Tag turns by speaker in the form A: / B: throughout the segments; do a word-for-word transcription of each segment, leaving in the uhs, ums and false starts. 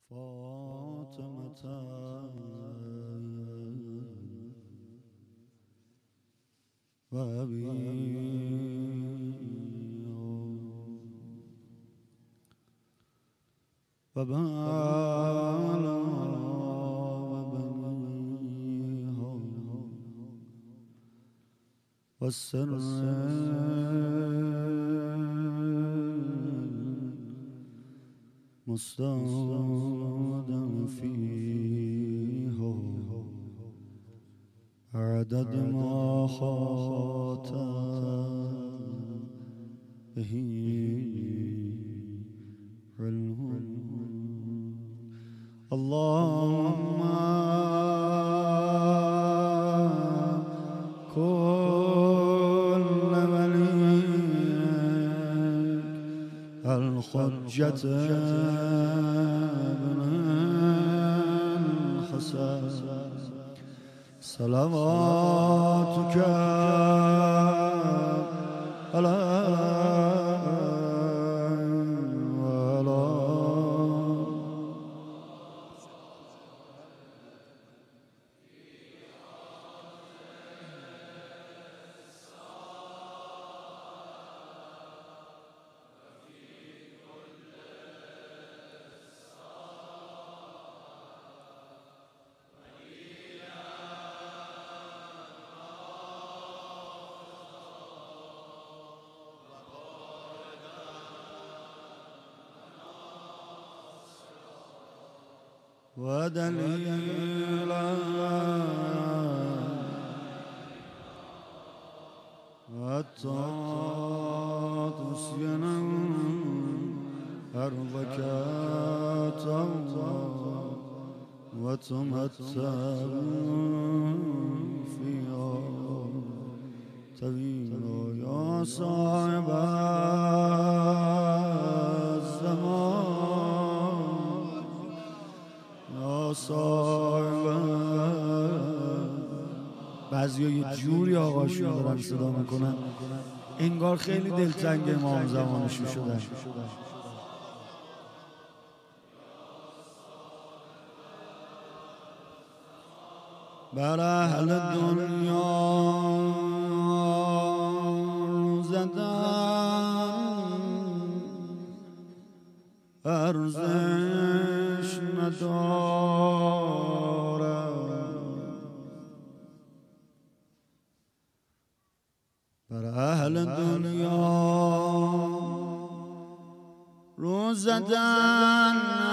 A: فاطمة وأبي وبالا وبنيها والسر مستودا فيها عدد ما خاطب به علم اللهم كل وليك الحجة ابن الحسن صلواتك على ودليلا حتى تسكن أرضك طوعا وتمتع فيها طويلا يا صاحب بعضی یه جوری آقاشون دارن صدا میکنن انگار خیلی دلتنگ امام زمانشون شدن. بر اهل دنیا زدن ارزش ندارد، بر اهل دنیا رو زدن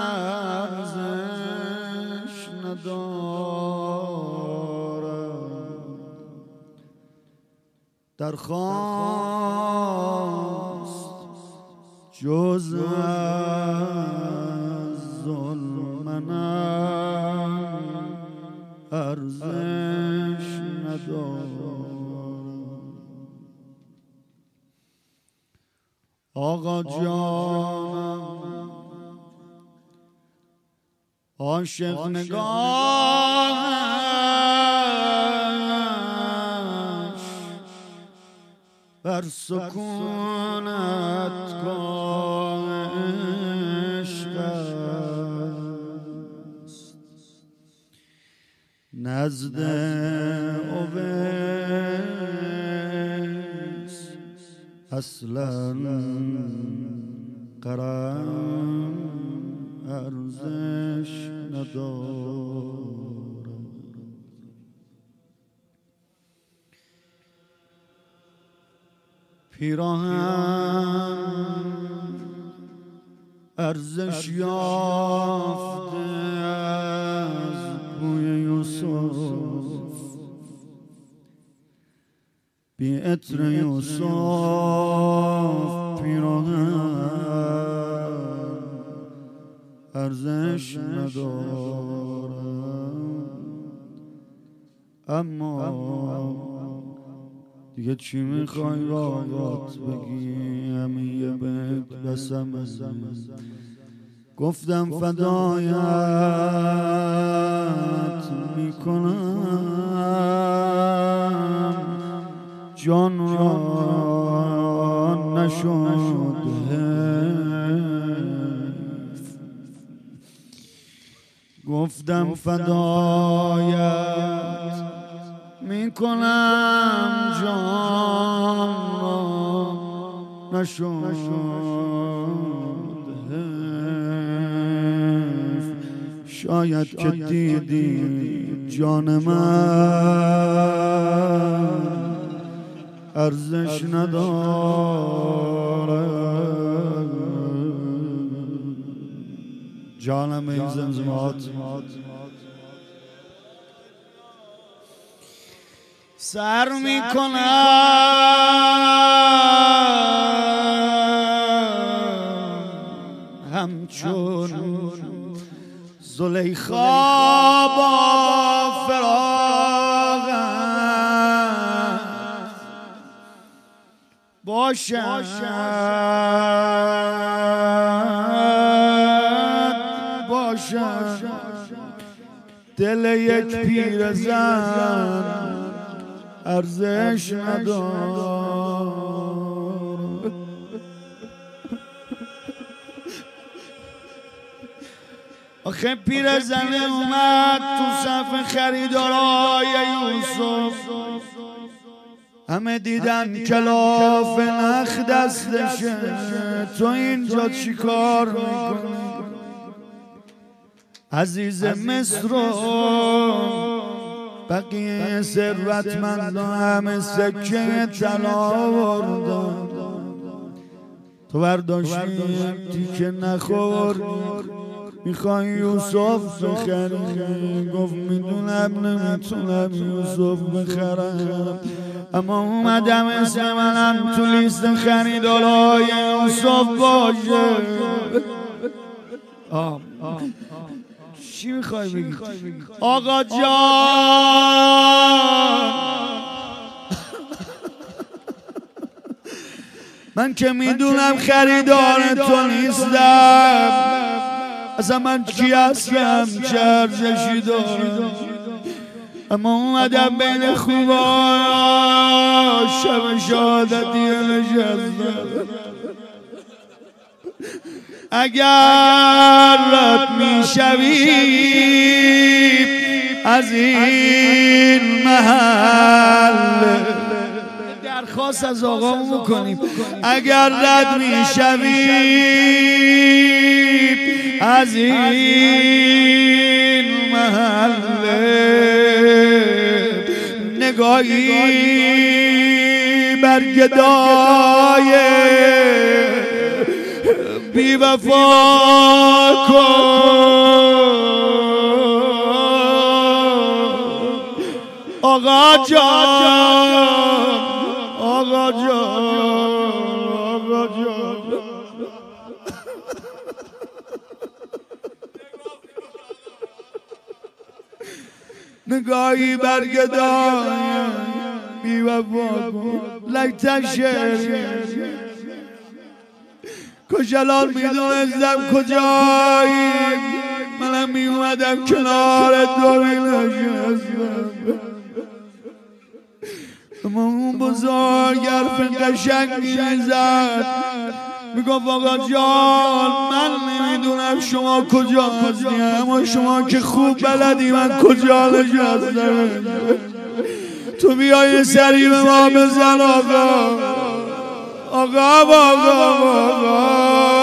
A: ارزش ندارد، درخواست جز از ظلم ارزش ندارد. آقا جانم عاشق نگاهش بر سکونت گاه عشق است، نزد اویس اصلا قرم ارزش ندارد. پیراهن ارزش یافته از بوی یوسف، بی عطر یوسف پیراهن ارزش ندارد. اما دیگه چی میخوای راحت بگی؟ همین یه بیت بسم گفتم فدایت میکنم، جان را نشد حیف. گفتم فدایت میکنم جان را نشد شاید که دیدی جان من ارزش نداره جانم این زمزمات سر میکنم همچون زلیخا با فراغت باشد باشد دل یک پیرزن ارزش نداره آخه پیرزن اومد تو صف خریدارای یوسف همه دیدن کلاف نخ دستشه تو اینجا چی کار میکنی عزیز مصر و بقیه ثروتمندان همه سکه طلا آوردن تو برداشتی تیکه نخور میخوای یوسف بخری گفت میدونم نمیتونم یوسف بخرم اما اومدم اسم منم تو لیست خریدارای یوسف باشه آه آه چی میخوای بگی؟ آقا جان من که میدونم خریدار تو نیستم اصلا من کی هستم چه ارزشی دارم اما اومدم بین خوبا شب شهادتی نشستم اگر رد میشوی از این محل درخواست از آقا میکنیم اگر رد میشوی از این محل نگاهی بر گدای بی وفا کن آقا جان آقا جان آقا جان نگاهی بر گدای بی وفا کن لکتشه کجلال میدونستم کجایی منم میومدم کنار دو نشستم اما اون بزرگ حرف قشنگی میزد میگفت آقا جان من نمیدونم شما کجا هستی اما شما که خوب بلدی من کجا نشستم تو بیای سری به ما بزن آقا آقا آقا آقا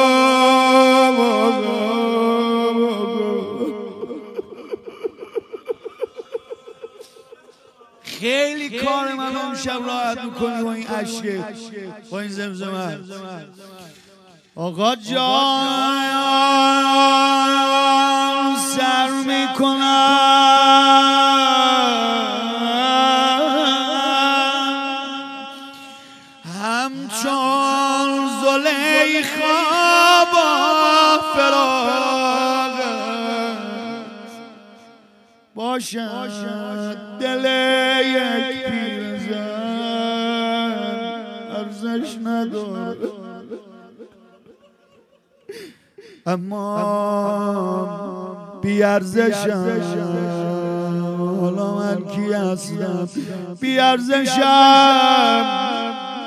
A: خیلی کار من امشب راحت میکنی با این عشقه با این زمزمه آقا جان سر میکنم همچون زلیخا با فراغت باشد دل یک پیرزن ارزش نداره اما بی ارزشم حالا من کی هستم بی ارزشم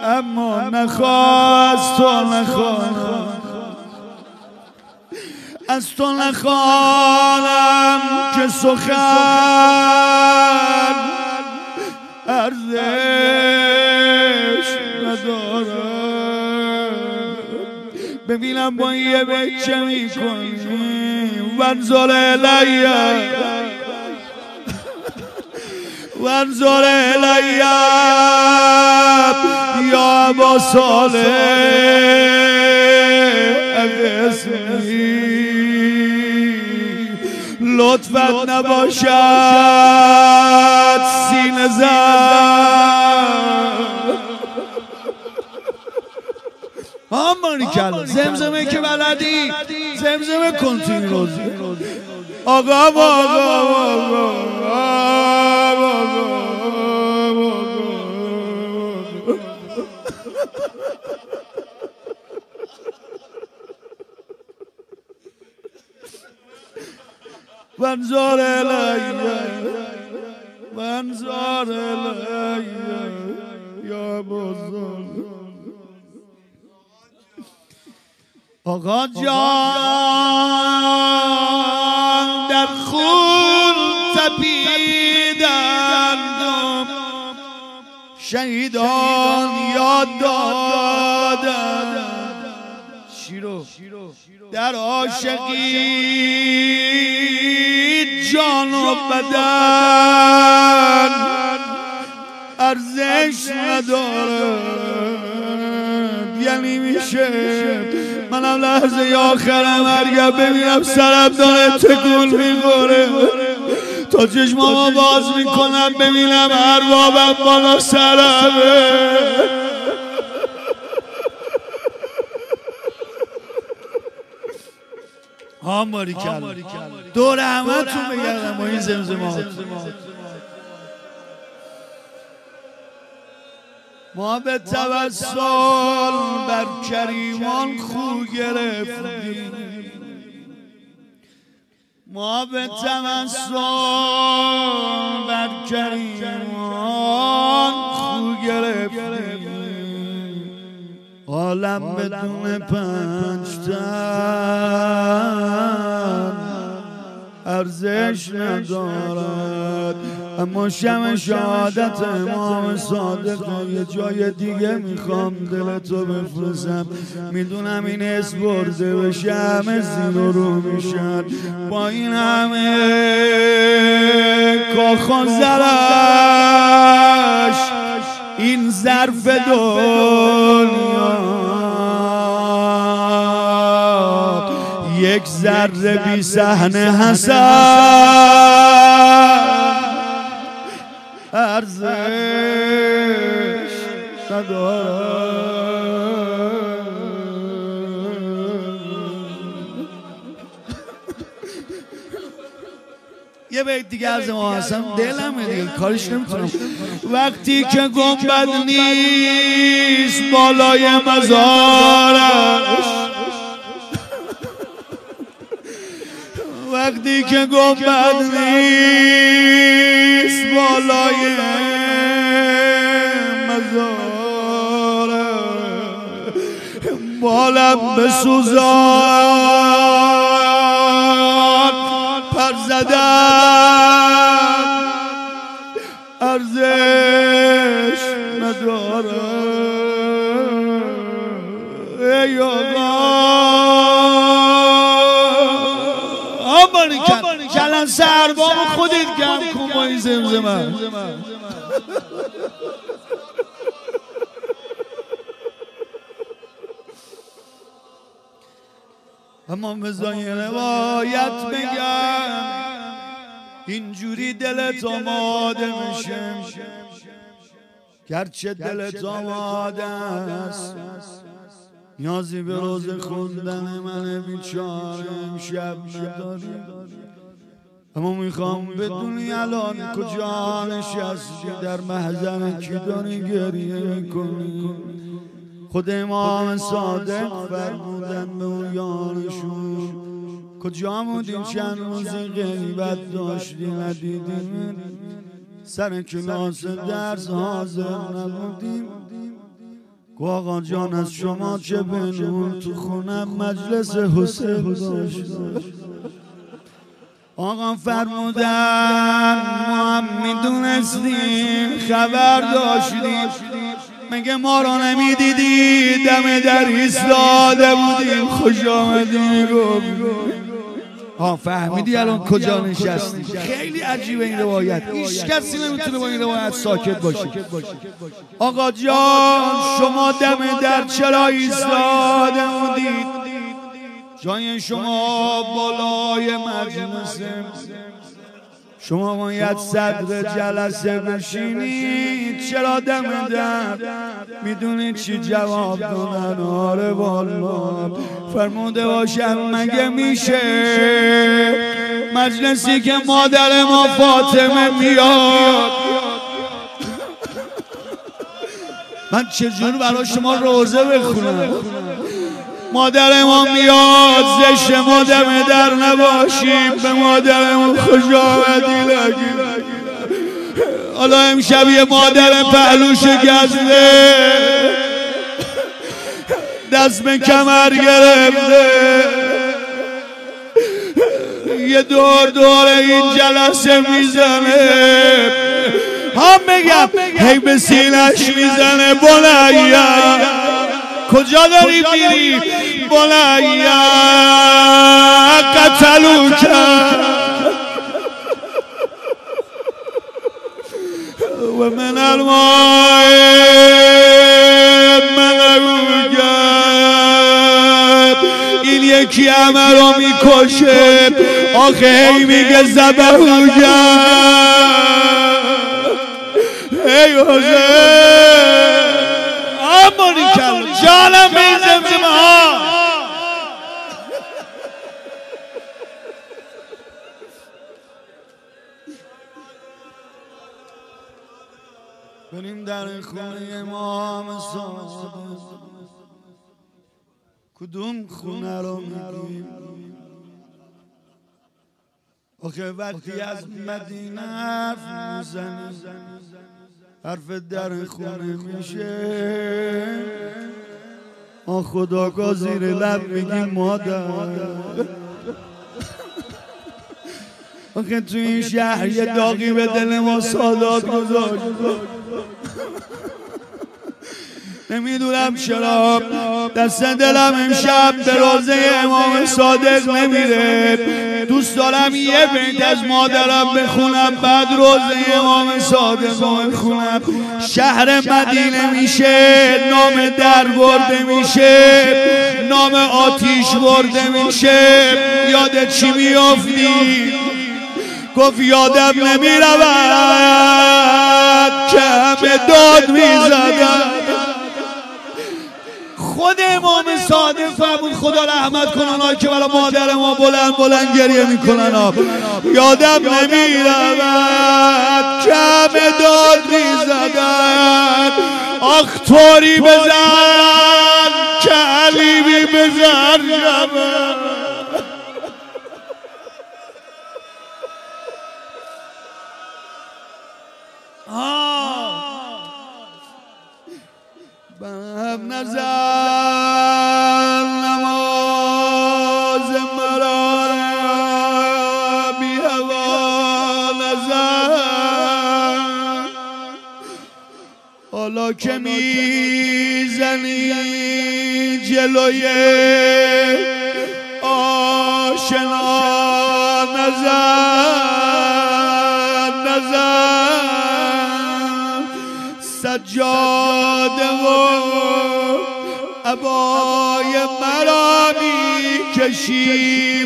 A: اما نخواست تو نخواست از تو نخوانم که سخن ارزش ندارد. ببینم با یه بیت چه میکنی. وانظر الی وانظر الی یا ابا صالح اسمی لطفت نباشد سینه زد. آمانی کلا زمزمه که بلدی زمزمه کنتینی روزی. آقا آقا آقا وانظر الی وانظر الی یا بزرگ. آقا جان در خون تپیدند شهیدان یاد دادند. چی رو؟ در عاشقی جان و بدن ارزش ندارد. یعنی میشه منم لحظه آخر مرگم ببینم سرم داره تکون میخوره تا چشمامو باز میکنم ببینم اربابم بالا سرمه. هم باری کل دور همه تون بگردم با این زمزمات. ما به توسل بر کریمان خو گرفتیم. ما به توسل بر کریمان خو گرفتیم. عالم بدون پنج تن ارزش ندارد. اما شمع شهادت امام صادق یه جای دیگه میخوام دلتو بفرستم. میدونم این اسم برده به شمع زیر و رو میشن با این همه کاخ و زرش این ظرف دنیا یک ذره بی صحنه حسن ارزش ندارد. یه بیت دیگه از ما هستم دلمه دیگه کارش نمیتونم. وقتی که گنبد نیست بالای مزارش وقتی که گنبد نیست بالای مزارش بالم بسوزان پر زدن ارزش ندارد. ای آمانی کن کلن سربام خودت گم کن با این زمزمه. اما بذاری روایت بگم اینجوری دلت آماده میشه گرچه دلت آماده است نیازی به روز خوندن من بیچاره امشب نداری. اما میخوام بدونی الان کجا نشستی در محضر کی داری گریه میکنی. خود امام صادق فرمودن به اون یارشون کجا بودیم چند روز غیبت داشتی ندیدیم سر کلاس درس حاضر نبودیم گو آقا جان از شما چه بنون تو خونم مجلس حسین داشت. آقا فرمودن ما هم میدونستیم خبر داشتیم، مگه ما رو نمیدیدی دم در ایستاده بودیم خوش آمدی گفت ها فهمیدی الان کجا نشستی. خیلی عجیبه این روایت، هیچ کسی نمیتونه با این روایت ساکت باشه. آقا جان شما دم در چرا ایستاده بودید؟ جای شما بالای مجلسه، شما باید صدر جلسه بشینید، چرا دم در؟ میدونید چی جواب دادن؟ آره والا فرموده باشم مگه میشه مجلسی که مادر ما فاطمه میاد، من چجور برای شما روزه بخونم؟ مادر ما میاد زشت ما دم در نباشیم، به مادر ما خوش آمدی نگیم. حالا امشب یه مادر پهلو شکسته دست به کمر گرفته یه دور دور این جلسه میزنه، هم بگم هی به سینش میزنه بلیا کجا داری میری؟ بلیا قتلو کرد و من الماء منو کرد. این یکی همه رو میکشه آخه هی میگه زبهو کرد. ای حسین امانی کرد جانم به این زمزمه ها. بریم در خونه امام صادق، کدوم خونه رو میگیم؟ آخه وقتی از مدینه حرف میزنی حرف در خونه میشه، آن خداگاه زیر لب میگی مادر. آخه تو این شهر یه داغی به دل ما سادات گذاشت، نمیدونم چرا دست دلم امشب به روزه امام صادق نمیره. دوست دارم یه بیت از مادرم بخونم بعد روزه امام صادق بخونم. شهر مدینه میشه نام در برده میشه، نام آتیش برده میشه. یادت چی میافتی؟ گفت یادم نمیرود که همه داد میزدن. خود امام صادق فرمود خدا رحمت کن اونایی که برای مادر ما بلند بلند گریه میکنن. یادم نمیرود که همه داد میزدن. آخ طوری بزن که علیمی بزن شود. بهم نزن نماز مرا بی هوا نزن. حالا که میزنی جلوی آشنا نزن نزن. سجاده و عبای مرا میکشی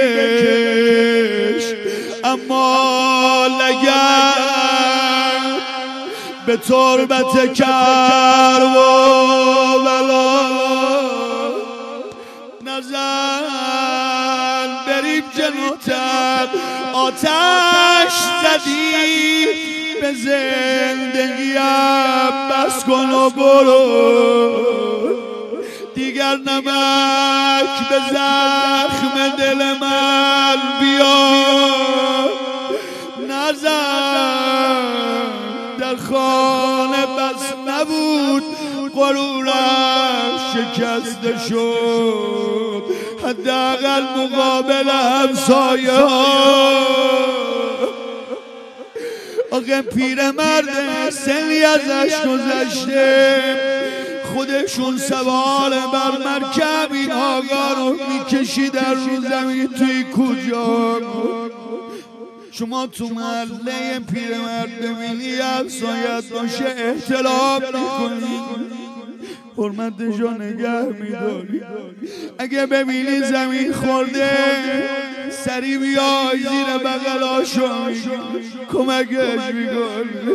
A: بکش، اما لگر به تربت کر و بلا نزن. بریم جلوتر آتش زدی به زندگیم بس کن و برو. دیگر نمک به زخم دل من بیا نزن. در خانه بس نبود غرورم شکسته شد، حداقل مقابل همسایه ها. آخه پیرمرد سنی ازش گذشته، خودشون سوار بر مرکب این آقا رو میکشیدن رو زمین. توی کجا شما تو محله پیرمرد ببینی همسایت باشه احترام میکنی، حرمتشو نگه میداری. اگه ببینی زمین خورده سری بیای زیر بغلاشو کمکش میکنی.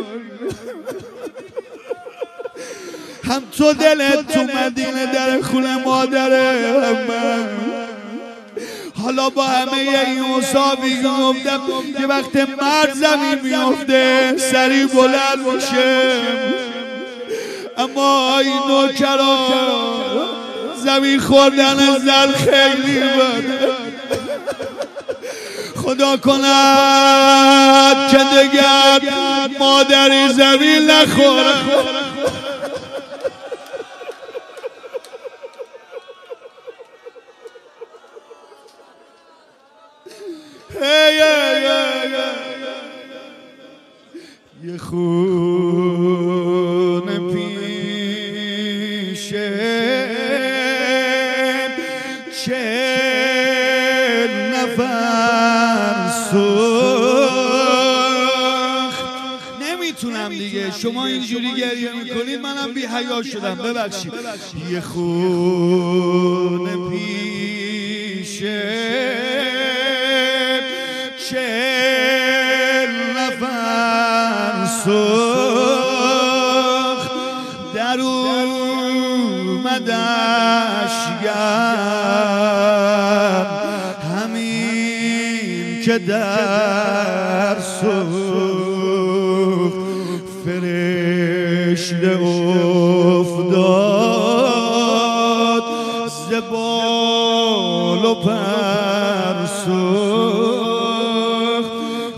A: هم تو دلت تو مدینه در خونه مادره، من حالا با همه این مصابی گفتم که وقت مرد زمین میفته سری بلند باشه، اما این نوکرا زمین خوردن زن خیلی بده. خدا کند که دگر مادری زمین نخوره. hey, yeah, yeah, yeah. یه خونه پیشه چه نفر سوخت. نمیتونم دیگه، شما اینجوری گریه میکنید منم بی حیا شدم، ببخشید. یه خونه پیشه چهل نفر سوخت، در اومدش گرم همین که در سوخت. فرشته افتاد ز بال و پر سوخت،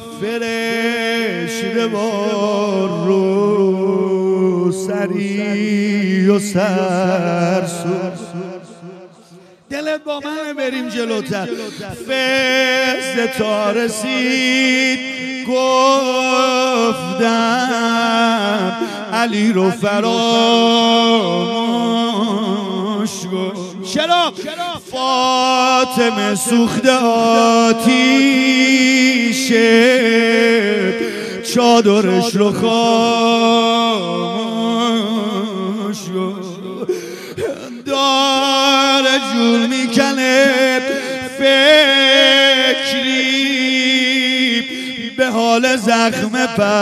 A: فرشته بار رو سری و سر سوخت. دلت با من بریم جلوتر. فیض تا رسید گفتم علی رو فراموش کن. چرا؟ فاطمه سوخته آتیشه چادرش رو خاموش کن. داره جون میکنه فکری به حال زخم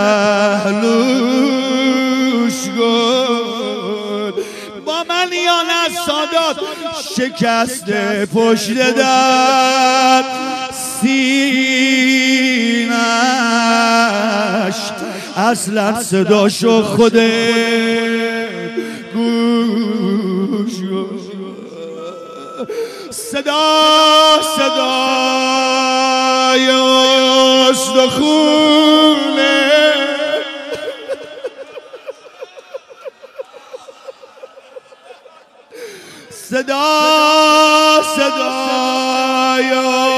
A: پهلوش کن. با من یا نه سادات شکسته پشت در سینش، اصلا صداشو خوده گوش کن. صدا صدای استخونه صدا صدای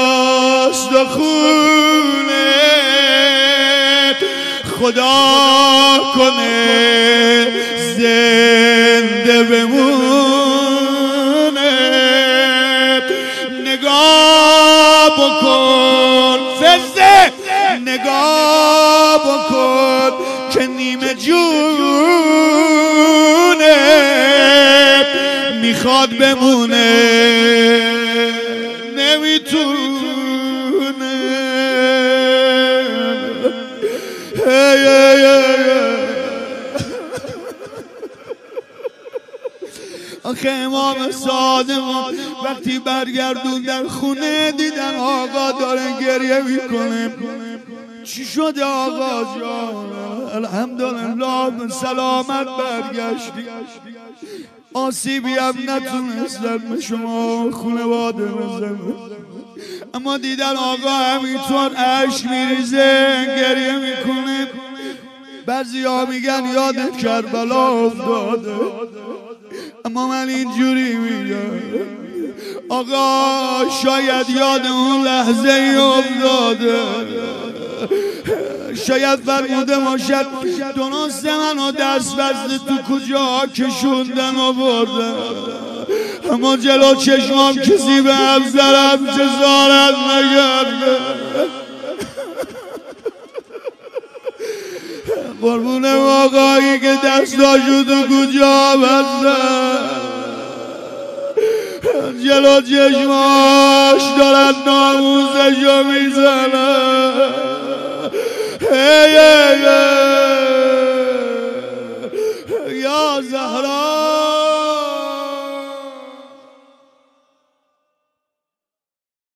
A: استخونه خدا کنه زنده بمونه. نگاه بکن فزه، نگاه بکن که نیمه جونه میخواد بمونه نمیتونه. hey, hey, hey. آخه امام صادق وقتی برگردوندن خونه دیدن آقا داره گریه میکنه. چی شده آقا جان؟ الحمدلله به سلامت برگشتی، آسیبی هم نتونستن به شما خانواده بزنن، اما دیدن آقا همینطور اشک میریزه گریه میکنه. بعضی ها میگن یاد کربلا افتاده. اما من اینجوری میگم آقا شاید یاد اون لحظه ای افتاده، شاید فرموده باشد درست منو دست بسته تو کجا کشوندن و بردن، اما جلو چشمام کسی به افسرم جسارت نکرده. قربون آقایی که دستاشو تو کجا بستن، جلو چشماش دارن ناموزشو میزنن.